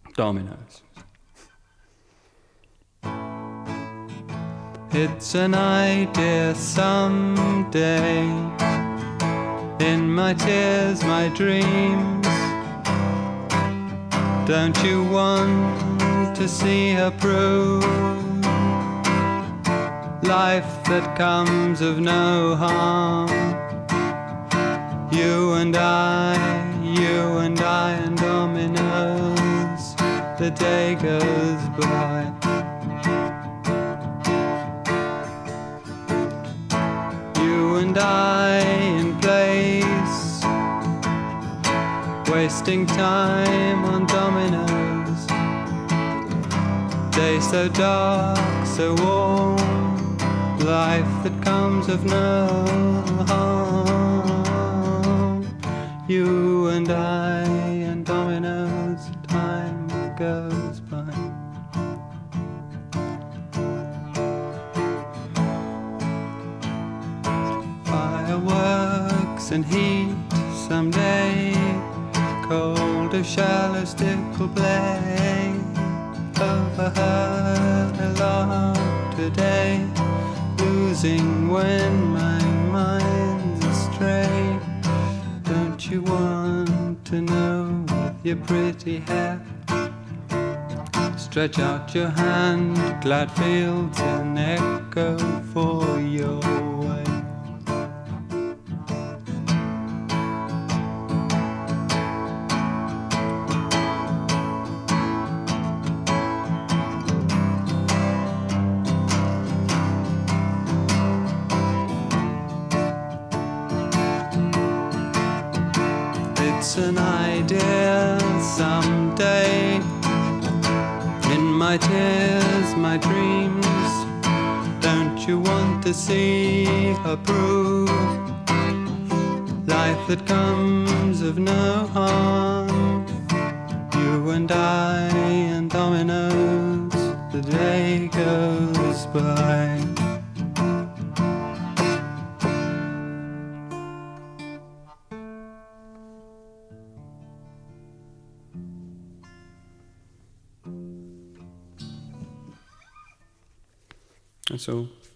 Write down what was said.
Dominoes. It's an idea someday, in my tears, my dreams. Don't you want to see her prove life that comes of no harm? You and I and dominoes, the day goes by. You and I in place, wasting time on dominoes. Day so dark, so warm, life that comes of no harm. You and I and dominoes, time goes by. Fireworks and heat someday, cold as shallow stick will play. Overheard a lot today, losing when my mind's astray. Don't you want to know with your pretty hair? Stretch out your hand, glad fields an echo for your way. It's an idea someday, in my tears, my dreams. Don't you want to see her prove life that comes of no harm? You and I and dominoes, the day goes by. That's all.